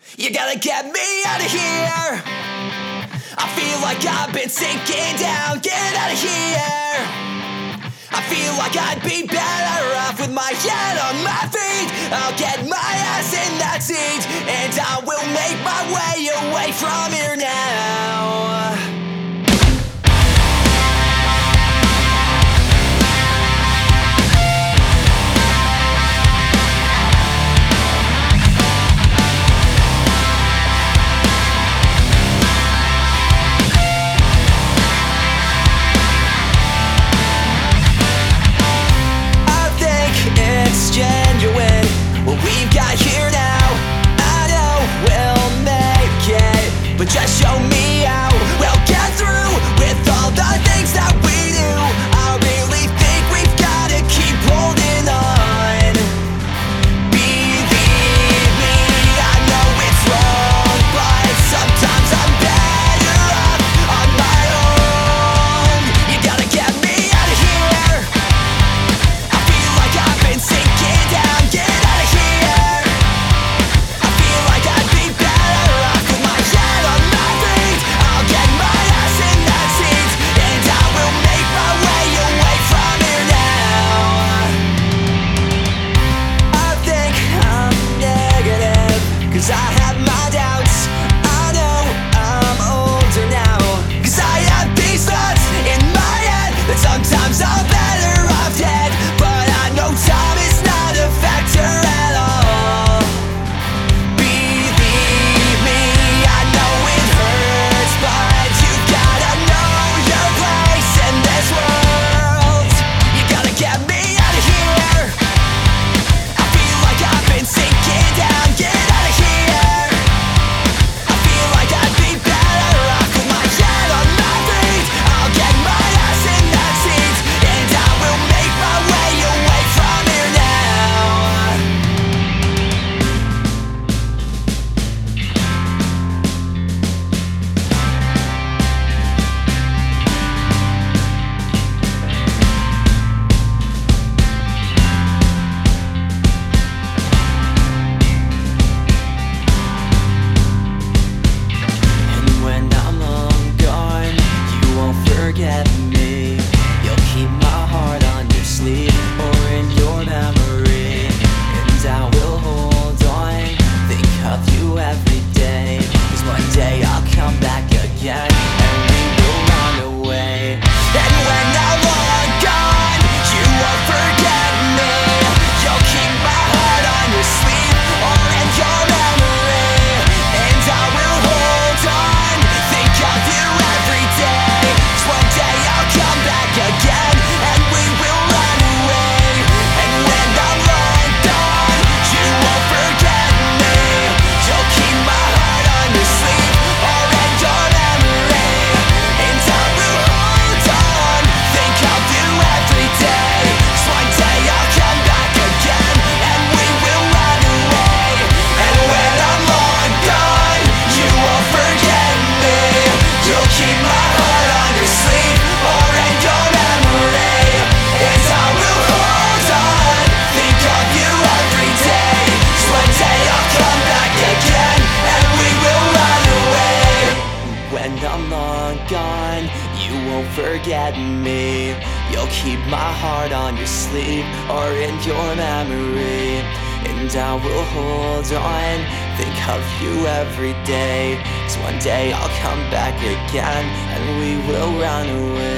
You gotta get me out of here. I feel like I've been sinking down. Get out of here. I feel like I'd be better off with my head on my feet. I'll get my ass in that seat, and I will make my way away from here now. Genuine, what we've got here now. I know we'll make it, but just show me how we'll get through with all the things that we do. I really think we've gotta keep holding on. Believe me, I know it's wrong, but sometimes I'm better off on my own. You gotta get me out of here. I feel like I've been sinking down. Get out of here. I feel like I'd be better off with my head on my feet. I'll get my ass in that seat, and I will make my way away from here now. I think I'm negative, 'cause I have my doubts. I know I'm older now, 'cause I have these thoughts in my head that sometimes I'm better off dead. But I know time is not a factor at all. Believe me, I know it hurts, but you gotta know your place in this world. You gotta get me out of here. I feel like I've been sinking down. Get out of here. I feel like I'd be better off with my head on my feet. I'll get my ass in that seat, and I will make my way away from here now. And when I'm long gone, you won't forget me. You'll keep my heart on your sleeve or in your memory, and I will hold on, think of you every day. 'Cause one day I'll come back again, and we will run away. And when I'm long gone, you won't forget me. You'll keep my heart on your sleeve or in your memory, and I will hold on, think of you every day. 'Cause one day I'll come back again, and we will run away. And when I'm long gone, you won't forget me. You'll keep my heart on your sleeve or in your memory, and I will hold on, think of you every day. 'Cause one day I'll come back again, and we will run away. And when I'm long gone, you won't forget me. You'll keep my heart on your sleeve or in your memory, and I will hold on, think of you every day. 'Cause one day I'll come back again, and we will run away. When I'm long gone, you won't forget me. You'll keep my heart on your sleeve or in your memory, and I will hold on, think of you every day. 'Cause one day I'll come back again, and we will run away.